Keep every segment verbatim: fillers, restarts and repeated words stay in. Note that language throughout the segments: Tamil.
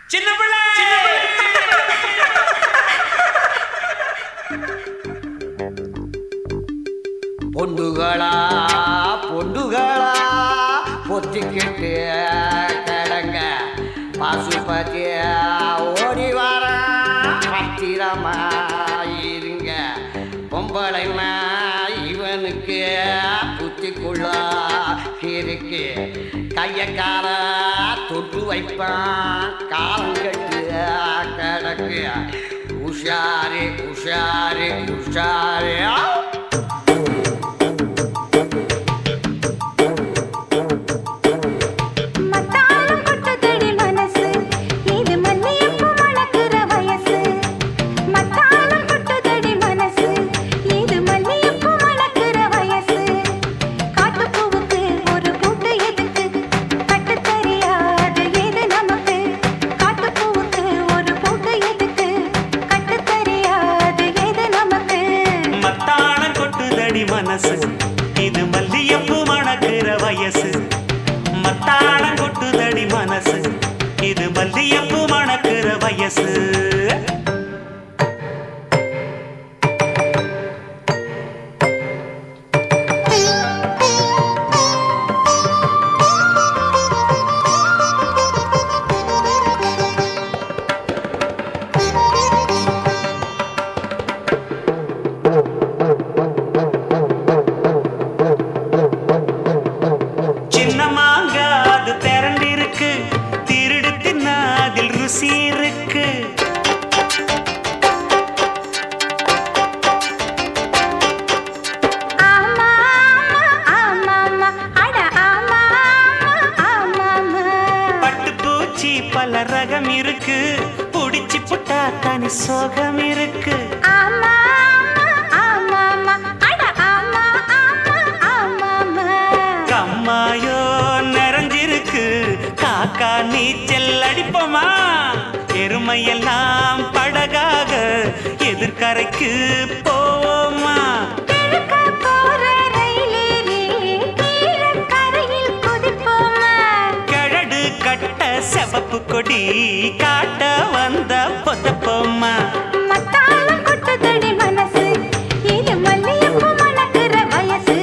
சின்ன பிள்ளை பொண்டுகளா பொண்டுகளா பொத்திக்கிட்டு கடங்க பசுபதி ஓடி வர பத்திரமா இருங்க பொம்பளைனா இவனுக்கு புத்திக்குள்ள இருக்கு கைய கால தொட்டு வைப்பான் காலம் கட்டு கிடக்கு உஷாரு உஷாரு உஷாரு இது மல்லியப்பு மணக்கிற வயசு மத்தாளம் கொட்டுதடி மனசு இது மல்லியப்பு மணக்கிற வயசு பல ரகம் இருக்கு புடிச்சு புட்டா தனி சோகம் இருக்கு கம்மாயோ நிறைஞ்சிருக்கு காக்கா நீச்சல் அடிப்போமா எருமையெல்லாம் படகாக எதிர்கரைக்கு போவோமா செவப்பு கொடி காட்ட வந்த பொதப்போமா மத்தாளம் கொட்டுதடி மனசு இது மல்லியப்பு மணக்கிற வயசு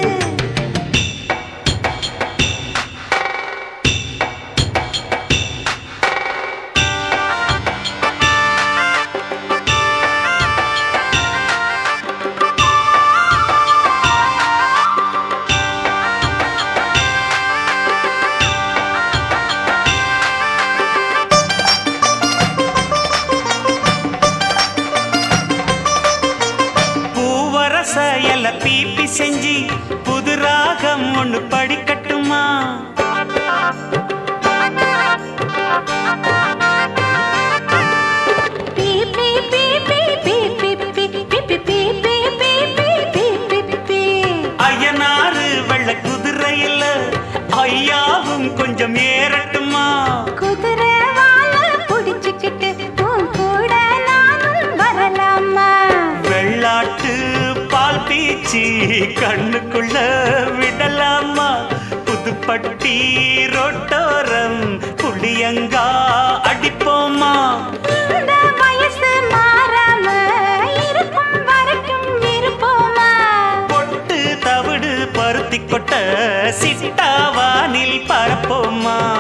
எல்ல பீப்பி செஞ்சி புது ராகம் ஒண்ணு படிக்கட்டுமா ஐயனாறு வெள்ள குதிரையில் ஐயாவும் கொஞ்சம் ஏறட்டுமா குதிரை புடிச்சுக்கிட்டு கூட நானும் வரலாமா வெள்ளாட்டு பீச்சி கண்ணுக்குள்ள விடலாமா புதுப்பட்டி ரோட்டோரம் புளியங்கா அடிப்போமா இந்த வயசு மாறாம இருக்கும் வரைக்கும் இருப்போமா பொட்டு தவிடு பருத்தி கொட்ட சிட்டாவானில் பரப்போமா